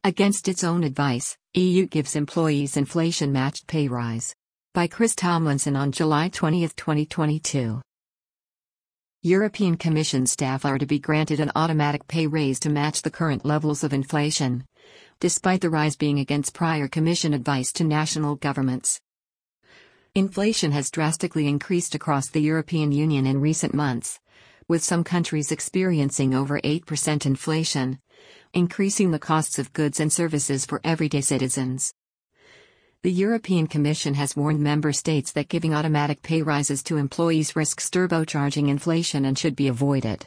Against its own advice, EU gives employees inflation-matched pay rise. By Chris Tomlinson on July 20, 2022. European Commission staff are to be granted an automatic pay raise to match the current levels of inflation, despite the rise being against prior Commission advice to national governments. Inflation has drastically increased across the European Union in recent months, with some countries experiencing over 8% inflation, increasing the costs of goods and services for everyday citizens. The European Commission has warned member states that giving automatic pay rises to employees risks turbocharging inflation and should be avoided.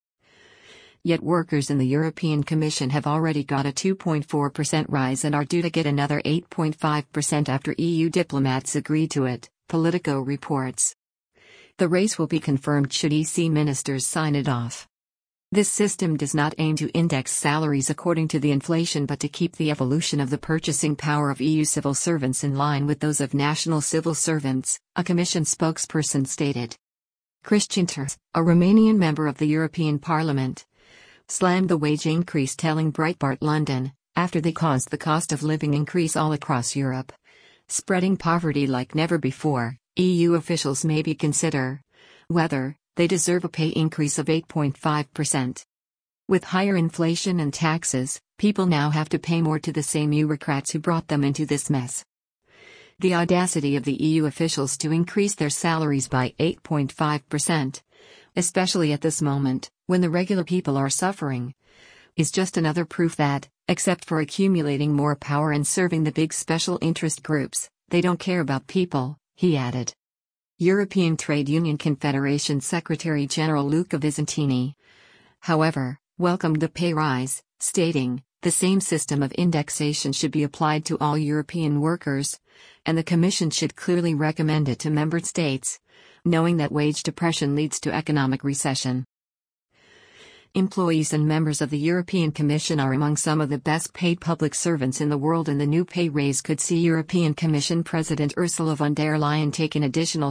Yet workers in the European Commission have already got a 2.4% rise and are due to get another 8.5% after EU diplomats agree to it, Politico reports. The raise will be confirmed should EC ministers sign it off. This system does not aim to index salaries according to the inflation but to keep the evolution of the purchasing power of EU civil servants in line with those of national civil servants, a Commission spokesperson stated. Cristian Terț, a Romanian member of the European Parliament, slammed the wage increase, telling Breitbart London, after they caused the cost of living increase all across Europe, spreading poverty like never before, EU officials maybe consider whether they deserve a pay increase of 8.5%. With higher inflation and taxes, people now have to pay more to the same bureaucrats who brought them into this mess. The audacity of the EU officials to increase their salaries by 8.5%, especially at this moment, when the regular people are suffering, is just another proof that, except for accumulating more power and serving the big special interest groups, they don't care about people, he added. European Trade Union Confederation Secretary-General Luca Visentini, however, welcomed the pay rise, stating, the same system of indexation should be applied to all European workers, and the Commission should clearly recommend it to member states, knowing that wage depression leads to economic recession. Employees and members of the European Commission are among some of the best paid public servants in the world, and the new pay raise could see European Commission President Ursula von der Leyen take an additional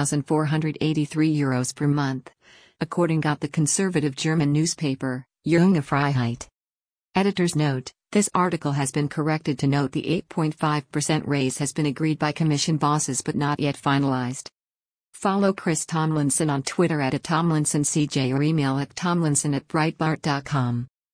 €2,483 per month, according to the conservative German newspaper, Junge Freiheit. Editor's note: this article has been corrected to note the 8.5% raise has been agreed by Commission bosses but not yet finalized. Follow Chris Tomlinson on Twitter @TomlinsonCJ or email at tomlinson@breitbart.com.